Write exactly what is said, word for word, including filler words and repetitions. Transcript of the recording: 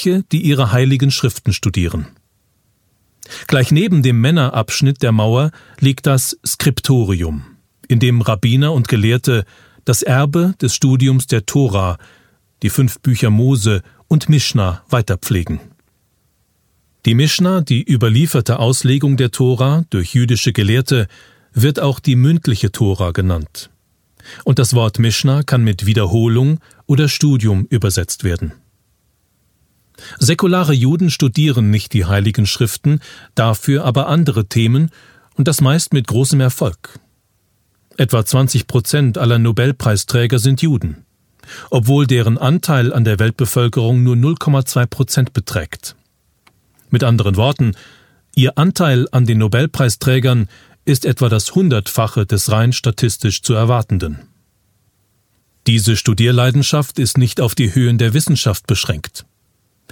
Mönche, die ihre heiligen Schriften studieren. Gleich neben dem Männerabschnitt der Mauer liegt das Skriptorium, in dem Rabbiner und Gelehrte das Erbe des Studiums der Tora, die fünf Bücher Mose und Mischna weiterpflegen. Die Mischna, die überlieferte Auslegung der Tora durch jüdische Gelehrte, wird auch die mündliche Tora genannt. Und das Wort Mischna kann mit Wiederholung oder Studium übersetzt werden. Säkulare Juden studieren nicht die Heiligen Schriften, dafür aber andere Themen und das meist mit großem Erfolg. Etwa zwanzig Prozent aller Nobelpreisträger sind Juden, obwohl deren Anteil an der Weltbevölkerung nur null Komma zwei Prozent beträgt. Mit anderen Worten, ihr Anteil an den Nobelpreisträgern ist etwa das Hundertfache des rein statistisch zu erwartenden. Diese Studierleidenschaft ist nicht auf die Höhen der Wissenschaft beschränkt.